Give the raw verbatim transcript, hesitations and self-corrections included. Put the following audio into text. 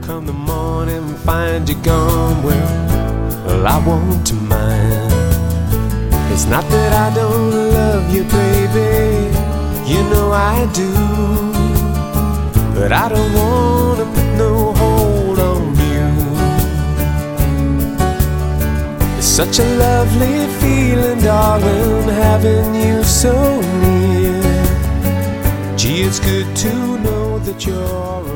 come the morning and find you gone, well, well, I won't mind. It's not that I don't love you, baby, you know I do, but I don't wanna put no hold on you. It's such a lovely feeling, darling, having you so near. Gee, it's good to know that you're